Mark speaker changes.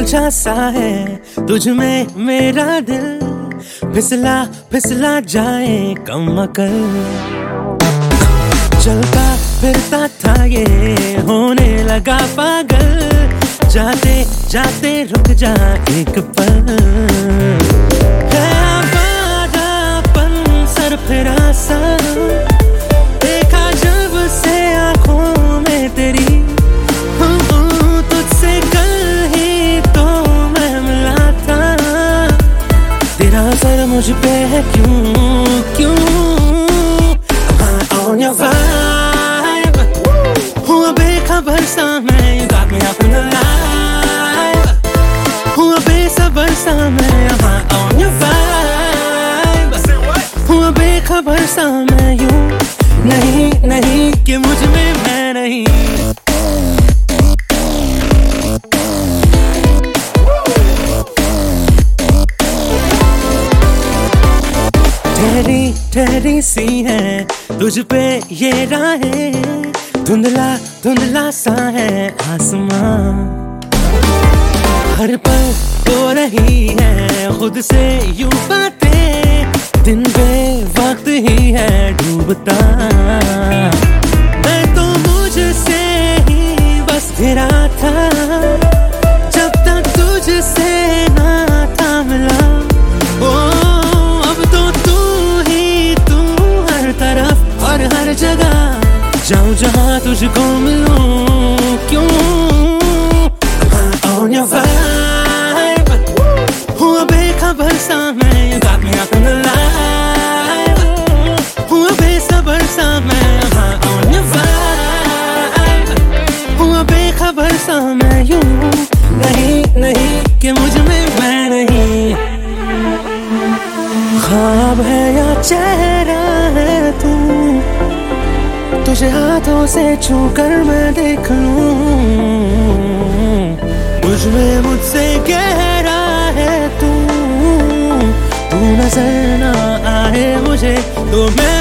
Speaker 1: उलझा सा है तुझ में मेरा दिल, फिसला फिसला जाए कम अकल। चलता फिरता था ये होने लगा पागल, जाते जाते रुक जा एक पल। है आवारापन सर फिरा सा, देखा जब से आंखों में तेरी, तुझसे कल ही तो मैं मिला था। तेरा असर मुझ पे है क्यों क्यों? On your vibe, हुआ बेखबर सा मैं, you got me up in the light। हुआ बेसबर सा मैं, on your vibe, हुआ बेखबर सा मैं, यूं नहीं नहीं कि मुझ में मैं नहीं। ठहरी ठहरी सी है तुझ पे ये राहें, धुंधला धुंधला सा है आसमां। हर पल हो रही है खुद से यूं बातें, दिन बेवक्त ही है डूबता। मैं तो मुझसे ही बस घिरा था, जब तक तुझसे ना था मिला। और हर जगह जाऊं जहां तुझको मिलूं क्यों? On your vibe, हुआ बेखबर सा मैं, you got me up in the light। हुआ बेसबर सा मैं, on your vibe, हुआ बेखबर सा मैं, यूं नहीं नहीं कि मुझ में मैं नहीं। ख्वाब है या चेहरा है तू, तुझे हाथों से छू कर मैं देख लूं। मुझ में मुझसे गहरा है तू नजर ना आए मुझे तो मैं